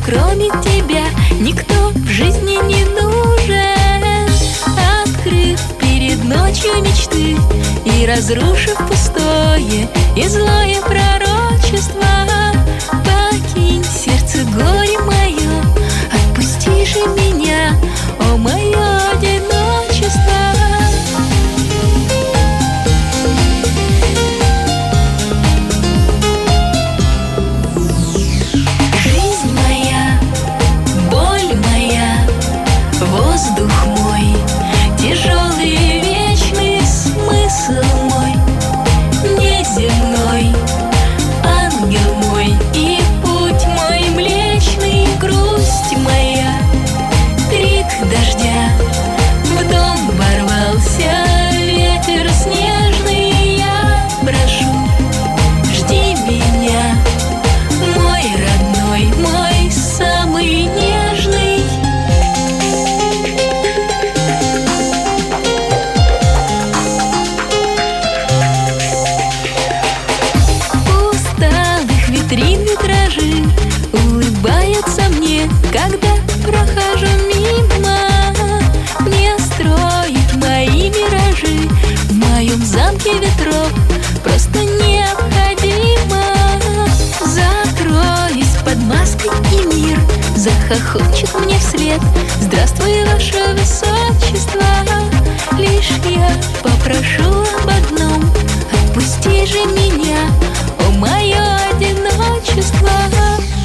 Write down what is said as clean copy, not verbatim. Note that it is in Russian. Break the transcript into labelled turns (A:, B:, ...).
A: кроме тебя никто в жизни не нужен. Открыв перед ночью мечты и разрушив пустое и злое пророчество, покинь сердце горе мое, отпусти же меня, о мое одиночество. Жизнь моя, боль моя, воздух мой, тяжелый и вечный смысл мой, неземной, ангел мой и путь мой млечный, грусть моя, крик дождя, в дом ворвался ветер снежный, я прошу, жди меня, мой родной, мой самый нежный. Усталых витрин витражи улыбаются мне, когда прохожу мимо. Мне строить мои миражи в моем замке ветров просто необходимо. Закроюсь под маской, и мир захохочет мне вслед: здравствуй, ваше высочество. Лишь я попрошу об одном: отпусти же меня, о мое одиночество.